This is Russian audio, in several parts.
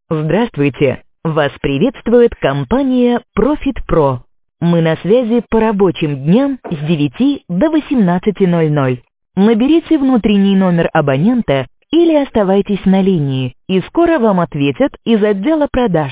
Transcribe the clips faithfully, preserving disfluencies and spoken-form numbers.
Здравствуйте! Вас приветствует компания ProfitPro. Мы на связи по рабочим дням с девяти до восемнадцати ноль-ноль. Наберите внутренний номер абонента или оставайтесь на линии, и скоро вам ответят из отдела продаж.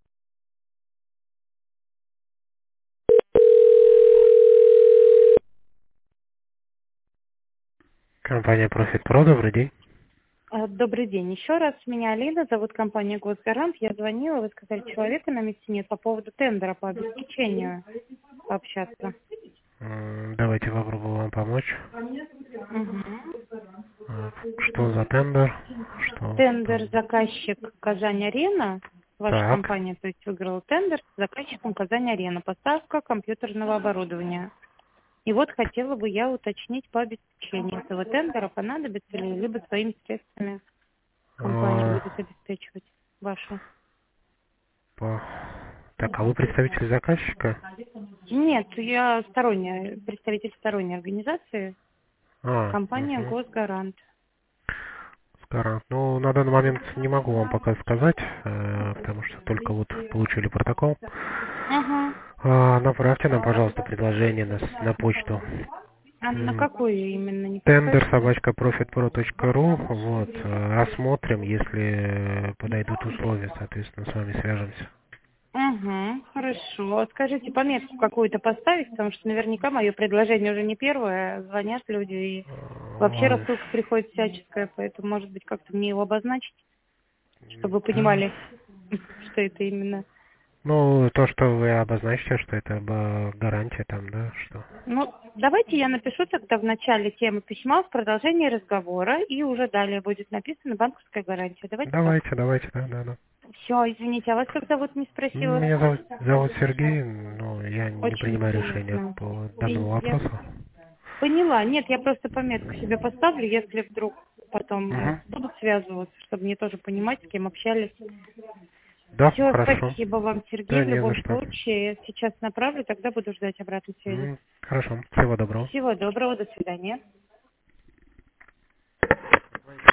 Компания ProfitPro, добрый день. А, Добрый день. Еще раз, меня Алина, зовут компания Госгарант. Я звонила, вы сказали, человека на месте нет по поводу тендера по обеспечению пообщаться. М, Давайте попробуем вам помочь. Мгм. А, Что за тендер? Что Тендер там? заказчик Казань-Арена. Ваша Так. компания, то есть, выиграла тендер с заказчиком Казань-Арена. Поставка компьютерного оборудования. И вот хотела бы я уточнить по обеспечению этого тендера, понадобится ли, либо своими средствами компания А, будет обеспечивать вашу. по- Так, а вы представитель заказчика? Нет, я сторонняя, представитель сторонней организации, А, компания угу. Госгарант. Гарант. Ну, на данный момент не могу вам пока сказать, э, потому что только вот получили протокол. Ага. А, Направьте нам, пожалуйста, предложение на, с- на почту. А на М, какую именно, не Тендер подскажете? собачка profitpro.ru. Вот, э, рассмотрим, если подойдут условия, соответственно, с вами свяжемся. Угу, хорошо. Скажите, пометку какую-то поставить, потому что наверняка мое предложение уже не первое, звонят люди, и вообще Ой, рассылка приходит всяческая, поэтому, может быть, как-то мне его обозначить, чтобы вы да. понимали, что это именно. Ну, то, что вы обозначите, что это ба- гарантия там, да, что. Ну, давайте я напишу тогда в начале темы письма в продолжении разговора, и уже далее будет написана банковская гарантия. Давайте так. Давайте, давайте, да, да, да. Все, извините, а вас как зовут, не спросила? Меня зовут, зовут Сергей, но я не Очень принимаю решения приятно. по И данному я вопросу. поняла. Нет, я просто пометку себе поставлю, если вдруг потом э, Угу. будут связываться, чтобы мне тоже понимать, с кем общались. Да, Все, хорошо. спасибо вам, Сергей, Да, в не за любом что. случае. Сейчас направлю, тогда буду ждать обратной связи. М, Хорошо, всего доброго. Всего доброго, до свидания.